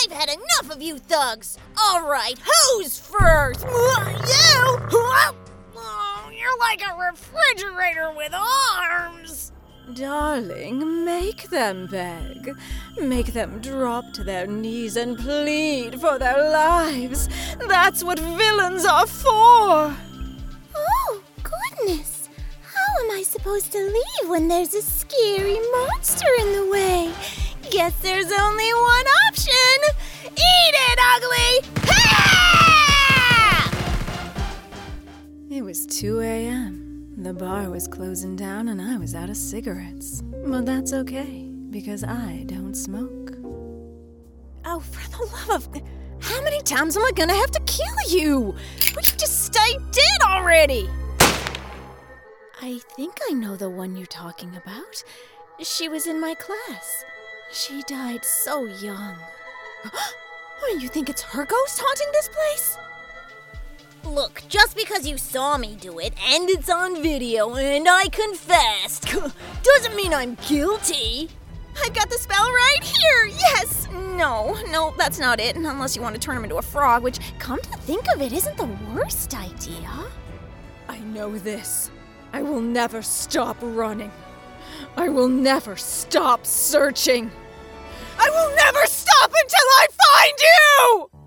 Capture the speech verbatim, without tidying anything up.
I've had enough of you thugs! Alright, who's first? You! Oh, you're like a refrigerator with arms! Darling, make them beg. Make them drop to their knees and plead for their lives. That's what villains are for! Oh, goodness! How am I supposed to leave when there's a scary monster in the way? Guess there's only one option! Eat it, ugly! Ha! It was two a.m. The bar was closing down and I was out of cigarettes. But that's okay, because I don't smoke. Oh, for the love of... How many times am I gonna have to kill you? Would you just stay dead already? I think I know the one you're talking about. She was in my class. She died so young. Oh, you think it's her ghost haunting this place? Look, just because you saw me do it, and it's on video, and I confessed, doesn't mean I'm guilty. I've got the spell right here, yes! No, no, that's not it, unless you want to turn him into a frog, which, come to think of it, isn't the worst idea. I know this. I will never stop running. I will never stop searching. I will never stop until I find you!